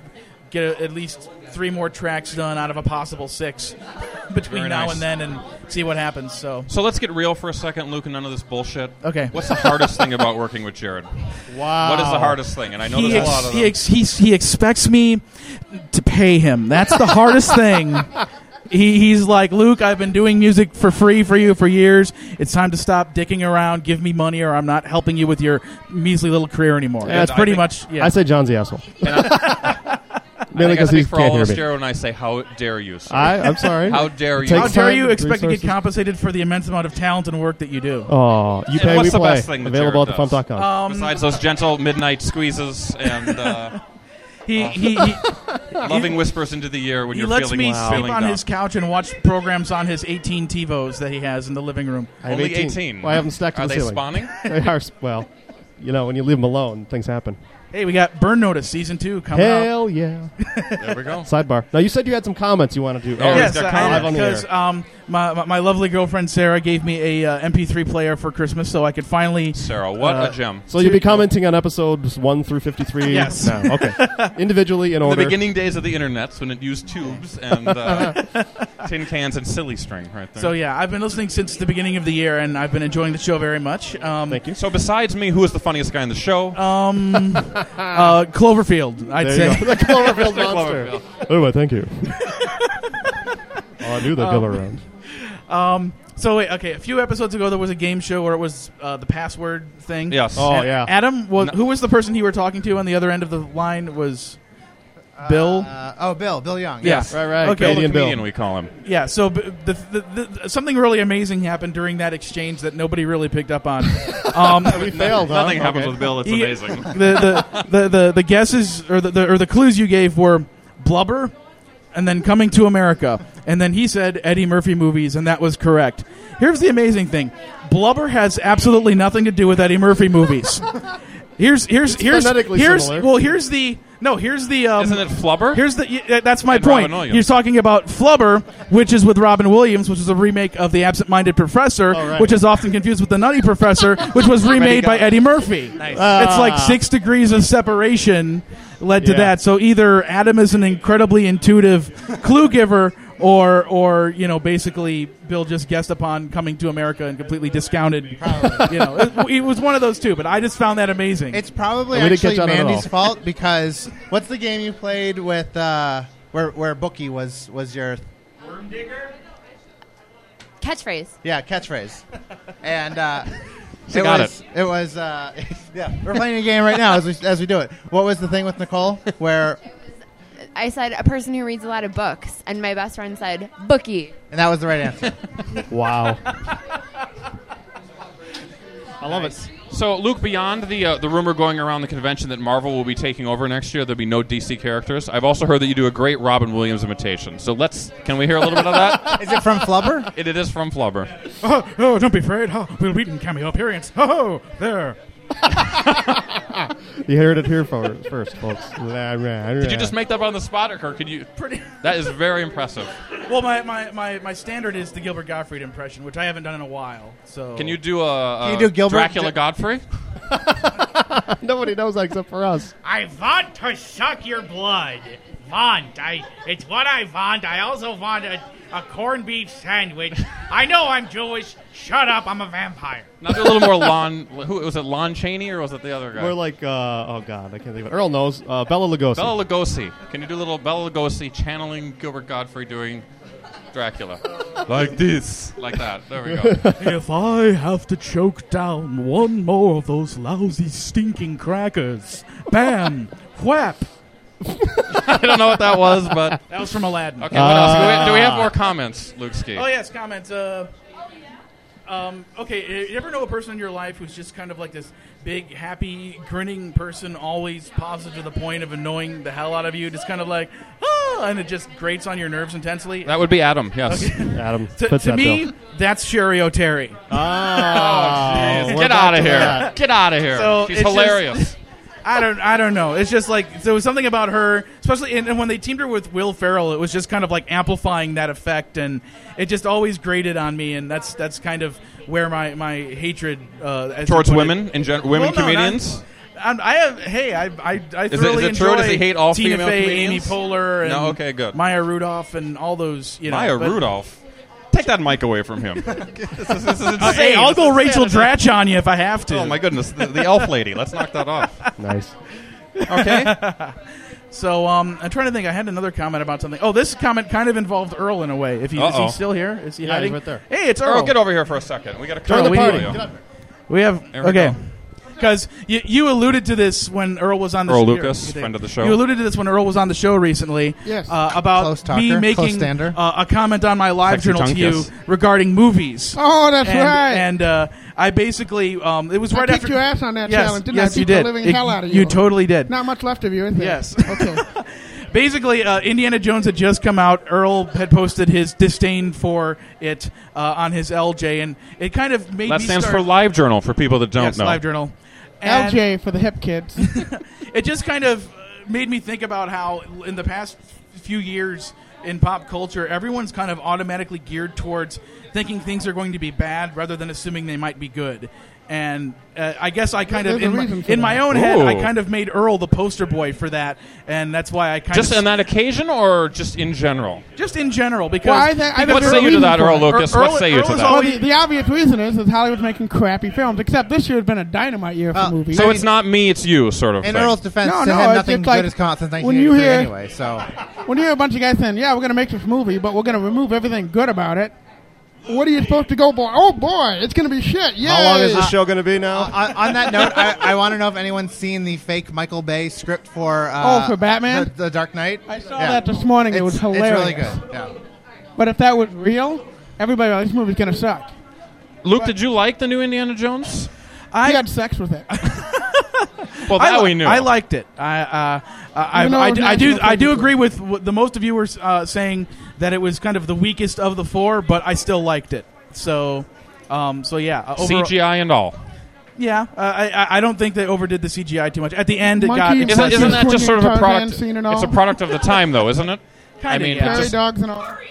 get at least 3 more tracks done out of a possible 6 between
Very
now
nice.
and then, and see what happens. So
let's get real for a second, Luke, and none of this bullshit.
Okay.
What's the hardest thing about working with Jared?
Wow.
What is the hardest thing? And I know there's a lot of them.
he expects me to pay him. That's the hardest thing. He's like, Luke, I've been doing music for free for you for years. It's time to stop dicking around. Give me money, or I'm not helping you with your measly little career anymore.
Yeah,
That's pretty much. Yeah.
I say John's the asshole. Mainly
I
because
speak
he
for
can't
all
hear
of us,
me.
Jared, and I say, how dare you, sir?
I'm sorry.
How dare you?
Takes
How dare
time,
you expect to
resources.
get compensated for the immense amount of talent and work that you do?
Oh, you
And
pay,
what's
we
the
play.
best thing that
Available at
Jared does?
thefump.com.
Besides those gentle midnight squeezes and
He
loving whispers into the ear when
he
you're
lets
feeling
me sleep on
down.
his couch and watch programs on his 18 TiVos that he has in the living room.
I have
Only 18.
Well, I have them stacked to
Are
the
they
ceiling.
spawning?
They are. Well, when you leave them alone, things happen.
Hey, we got Burn Notice Season 2 coming out.
Hell yeah.
There we go.
Sidebar. Now, you said you had some comments you wanted to do.
Oh,
Yes,
he's got comments.
live on the air.
because my lovely girlfriend Sarah gave me a MP3 player for Christmas, so I could finally.
Sarah, what a gem.
So you'll be commenting on episodes 1 through 53?
Yes.
No, okay. Individually in
In the
order.
beginning days of the internet, when it used tubes and tin cans and silly string right there.
So yeah, I've been listening since the beginning of the year, and I've been enjoying the show very much.
Thank you.
So besides me, who is the funniest guy in the show?
Cloverfield, I'd
There
say.
you go. The Cloverfield monster.
Cloverfield.
Oh, well, thank you. I knew they'd go around.
So wait, okay. A few episodes ago, there was a game show where it was the password thing.
Yes.
Oh,
And
yeah.
Adam, who was the person you were talking to on the other end of the line? Was Bill?
Bill Young.
Yeah.
Yes.
Right.
Okay.
Canadian Bill.
Comedian, we call him.
Yeah, so something really amazing happened during that exchange that nobody really picked up on.
We failed, huh?
Nothing happens
Okay.
with Bill. It's
He-
amazing.
The guesses or the clues you gave were blubber, and then Coming to America, and then he said Eddie Murphy movies, and that was correct. Here's the amazing thing: blubber has absolutely nothing to do with Eddie Murphy movies. Here's
phonetically similar.
well here's the
Isn't it Flubber?
Here's that's my
And
point.
Robin Williams.
You're talking about Flubber, which is with Robin Williams, which is a remake of The Absent-Minded Professor,
right.
which is often confused with The Nutty Professor, which was remade by Eddie Murphy. Nice. It's like 6 degrees of separation led to
Yeah.
that. So either Adam is an incredibly intuitive clue giver, or basically Bill just guessed upon Coming to America and completely discounted. It was one of those two. But I just found that amazing.
It's probably
And we didn't
actually
catch on at
Mandy's
all.
fault because what's the game you played with where Bookie was your
Catchphrase.
catchphrase, and
got
it was yeah, we're playing a game right now as we do it. What was the thing with Nicole where?
I said a person who reads a lot of books, and my best friend said bookie.
And that was the right answer.
Wow. I love it.
So, Luke, beyond the rumor going around the convention that Marvel will be taking over next year, there'll be no DC characters. I've also heard that you do a great Robin Williams imitation. So can we hear a little bit of that?
Is it from Flubber?
It is from Flubber.
Oh, don't be afraid. We'll be in cameo appearance. Oh, there.
You heard it here first, folks.
Did you just make that on the spot, or could you? That is very impressive.
Well, my standard is the Gilbert Gottfried impression, which I haven't done in a while. So
Can you do
Can you do Gilbert?
Dracula Godfrey?
Nobody knows that except for us.
I want to suck your blood. It's what I want. I also want a corned beef sandwich. I know I'm Jewish. Shut up. I'm a vampire.
Now do a little more Lon. Who was it? Lon Chaney, or was it the other guy?
We're like, oh God, I can't think of it. Earl knows. Bella Lugosi.
Bela Lugosi. Can you do a little Bela Lugosi channeling Gilbert Godfrey doing Dracula? Like this. Like that. There we go.
If I have to choke down one more of those lousy, stinking crackers, bam, whap.
I don't know what that was, but...
That was from Aladdin.
Okay, what else? Do we have more comments, Luke Ski?
Oh, yes, comments. Okay, you ever know a person in your life who's just kind of like this big, happy, grinning person, always positive to the point of annoying the hell out of you, just kind of like, and it just grates on your nerves intensely?
That would be Adam, yes.
Okay.
Adam,
To me, that's Sherry O'Terry.
Oh,
Get out of here. Get out of here.
So
She's
it's just-
hilarious.
I don't know. It's just like there was something about her, especially and when they teamed her with Will Ferrell, it was just kind of like amplifying that effect, and it just always grated on me, and that's kind of where my hatred
Towards women, women
Well, no,
comedians?
I
Is
thoroughly
it true?
enjoy
Does he hate all
Tina
female
Fey,
comedians?
Amy Poehler, and
No, okay, good.
Maya Rudolph, and all those.
Maya Rudolph? Take that mic away from him. This is insane.
Hey, I'll go Rachel Dratch on you if I have to.
Oh, my goodness. The elf lady. Let's knock that off.
Nice.
Okay.
So I'm trying to think. I had another comment about something. Oh, this comment kind of involved Earl in a way. Is he still here? Is he hiding?
He's right there.
Hey, it's Earl.
Earl, get over here for a second. We got to
Join the party.
We have
There we
okay.
go.
Because you alluded to this when Earl was on the
Earl
show.
Lucas, friend of the show.
You alluded to this when Earl was on the show recently.
Yes.
About
Close talker,
me
close
making
stander.
a comment on my live
Sexy
journal to you
Tunkus.
regarding movies.
Oh, that's right.
And I basically, it was
I
right
kicked
after
your ass on that
yes,
challenge, didn't
yes,
I?
you
Beat the
did.
living hell out of you.
You totally did.
Not much left of you, is there?
Yes.
Okay.
Basically, Indiana Jones had just come out. Earl had posted his disdain for it on his LJ, and it kind of made
That
me
stands
start,
for Live Journal for people that don't
yes,
know.
Live Journal. And
LJ for the hip kids.
it just kind of made me think about how in the past few years in pop culture, everyone's kind of automatically geared towards thinking things are going to be bad rather than assuming they might be good. And I guess I kind of,
There's a reason for
in my
that.
own head, I
Ooh.
kind of made Earl the poster boy for that, and that's why I kind
Just
of...
on that occasion or just in general?
Just in general, because...
Well, I think
What
there's
say
a
you to
reason
that,
for
Earl
it.
Lucas?
Earl-
What say you
Earl
to
is
that?
always-
The obvious reason is Hollywood's making crappy films, except this year has been a dynamite year for movies.
So it's not me, it's you, sort of
In
thing.
Earl's defense,
No,
to
no,
him,
it's
nothing
just
good
like
has come out since
when you
1983
hear-
anyway. So
when you hear a bunch of guys saying, "Yeah, we're going to make this movie, but we're going to remove everything good about it," what are you supposed to go, boy? Oh boy, it's going to be shit. Yay!
How long is this show going to be now?
on that note, I want to know if anyone's seen the fake Michael Bay script for
for Batman?
the Dark Knight.
I saw that this morning. It was hilarious.
It's really good. Yeah.
But if that was real, everybody, this movie's going to suck.
Luke, did you like the new Indiana Jones?
He had sex with it.
Well, that we knew.
I liked it.
Even though it was
I do
national
agree with what the most of you were saying that it was kind of the weakest of the four, but I still liked it. So yeah,
CGI and all.
Yeah, I don't think they overdid the CGI too much. At the end, it got
Monkey
excessive.
Isn't that just sort of a
Tarzan
product?
scene and
It's
all.
a product of the time, though, isn't it?
Kinda,
I mean,
yeah.
Prairie dogs and all.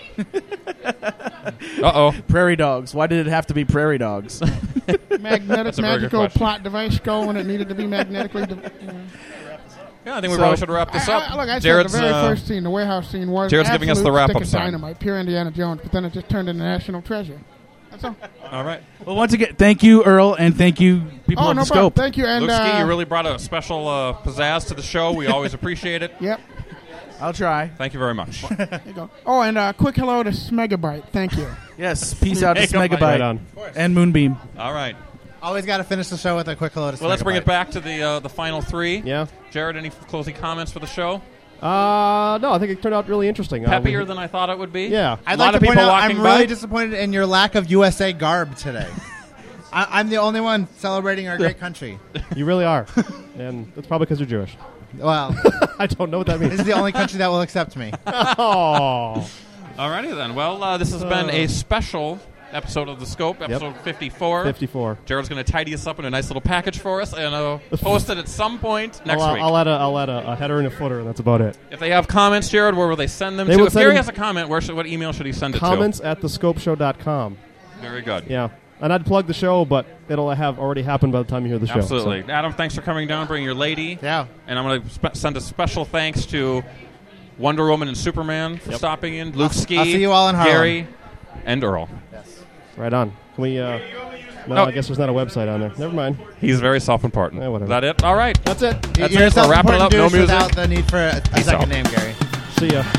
Uh-oh.
Prairie dogs. Why did it have to be prairie dogs?
Magnetic,
That's a very good
magical
question.
plot device go when it needed to be magnetically.
Yeah, I think we probably should wrap this up.
Look, I
Jared's,
said the very first scene, the warehouse scene, was
Jared's giving us the
absolute
wrap-up
stick of
sign.
dynamite, pure Indiana Jones, but then it just turned into national treasure. That's all.
all right.
Well, once again, thank you, Earl, and thank you, people
Oh,
of
no
the
problem.
Scope.
Thank you. And
Luke, you really brought a special pizzazz to the show. We always appreciate it.
Yep.
I'll try.
Oh,
Thank you very much.
There you go. Oh, and quick hello to Smegabyte. Thank you.
Yes, peace out to
Megabyte.
Megabyte
Right on.
and Moonbeam.
All right.
Always got to finish the show with a quick hello to
Well, let's bring it
Smegabyte.
back to the final three.
Yeah.
Jared, any closing comments for the show?
No, I think it turned out really interesting.
Peppier than I thought it would be?
Yeah.
A
I'd
lot
like
of
to point
people
out
walking
I'm
by.
really disappointed in your lack of USA garb today. I'm the only one celebrating our great country.
You really are. And that's probably because you're Jewish.
Well,
I don't know what that means.
this is the only country that will accept me.
Oh.
Alrighty then. Well, this has been a special episode of The Scope, episode 54.
54.
Jared's going to tidy us up in a nice little package for us and post it at some point next week.
I'll add a header and a footer, and that's about it.
If they have comments, Jared, where will they send them
They
to?
would
If
send
Gary
them-
has a comment, what email should he send it
Comments at thescopeshow.com.
to? Very good.
Yeah. And I'd plug the show, but it'll have already happened by the time you hear the show.
Absolutely.
So.
Adam, thanks for coming down, bringing your lady.
Yeah.
And I'm going to send a special thanks to Wonder Woman and Superman for stopping in, Luke Ski,
I'll see you all in Harlem.
Gary, and Earl.
Right on. Can we... No, I guess there's not a website on there. Never mind.
He's very self-important.
Whatever.
Is that it? All right.
That's it.
That's
You're
it. We're wrapping it up. No
self-important
music.
without the need for a
Peace
second
out.
name, Gary.
See ya.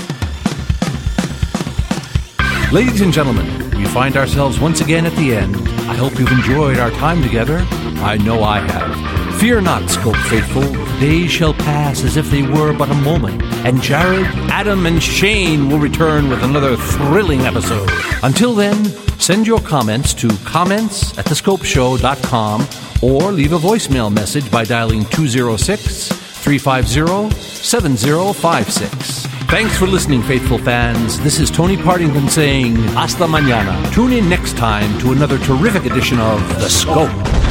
Ladies and gentlemen, we find ourselves once again at the end. I hope you've enjoyed our time together. I know I have. Fear not, Scope faithful. The days shall pass as if they were but a moment. And Jared, Adam, and Shane will return with another thrilling episode. Until then, send your comments to comments@thescopeshow.com or leave a voicemail message by dialing 206-350-7056. Thanks for listening, faithful fans. This is Tony Partington saying hasta mañana. Tune in next time to another terrific edition of The Scope.